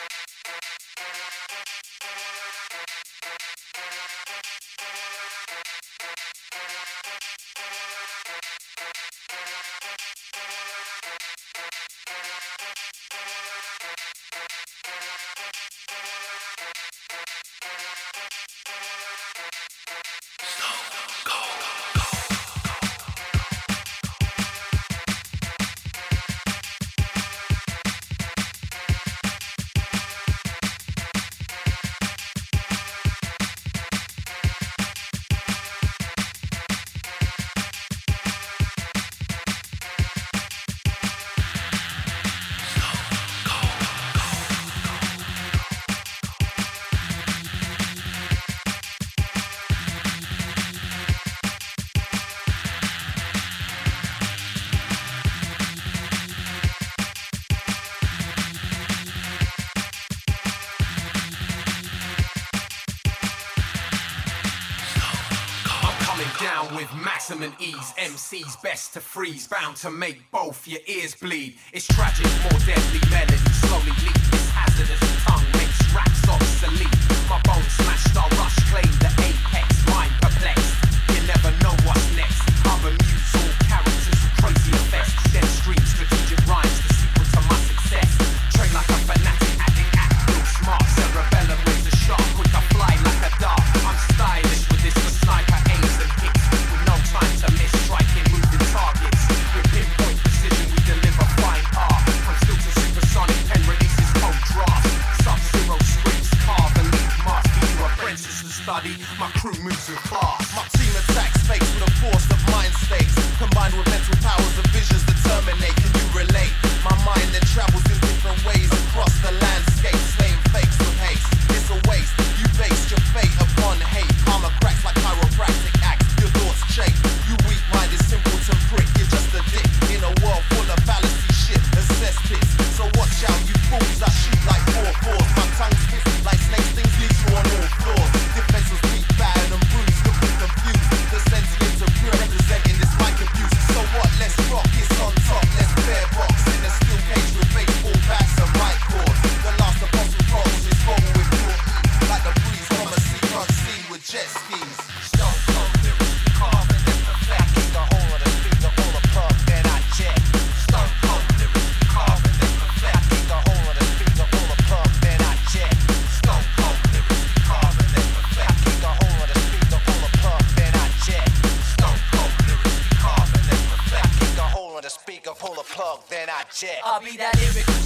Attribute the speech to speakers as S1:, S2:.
S1: With maximum ease, MC's best to freeze, bound to make both your ears bleed. It's tragic, more deadly melody slowly leaks. This hazardous tongue makes raps obsolete. My bones smashed, I'll rush, claim the apex, mind perplexed. You never know what's next. I'm amused, all characters with crazy effects. Then stream strategic rhymes, the secret to my success. Train like a fanatic, acting real smart. Cerebellum razor sharp, quick I fly like a dart. I'm stylish with this, the sniper aims and hits. Time to miss, striking moving targets. With pinpoint precision we deliver fine art. From still to supersonic, pen releases cold drafts. Sub-zero scripts, carve and leave marks. For you apprentices to study, my crew moves with class.
S2: My team attacks fakes with a force of mind states. Combined with mental powers of visions that terminate. Can you relate? My mind then travels in different ways across the landscape. Slaying fakes with haste. It's a waste. You based your fate upon hate. Karma cracks like chiropractic acts. Your thoughts shake. You weak-minded simpleton prick. You're just a dick in a world full of fallacy shit and cesspits. So watch out, you fools. I shoot like 4-4s. My tongue's hissing like snake stings. Leaves you on all floors. Defense was weak, bad and bruised. Looking confused. The sentient of pure representing this mic abuse. So what? Let's rock. It's on top. Let's bear box in a steel cage with baseball bats and mic cords. The last apostle calls is rolling with pure E. Like the breeze from a sea unseen with jet skis.
S1: Stone cold lyrics, carving in the flesh. Keep the whole of the speaker full of plug, then I check. Stone cold lyrics, carving in the flesh. Keep the whole of the speaker full of plug, then I check. Stone cold lyrics, carving in the flesh. Keep the whole of the speaker full of plug, then I check. Stone cold lyrics, carving in the flesh.
S2: Keep the whole of the speaker full of plug, then I check.
S1: I'll be that lyrical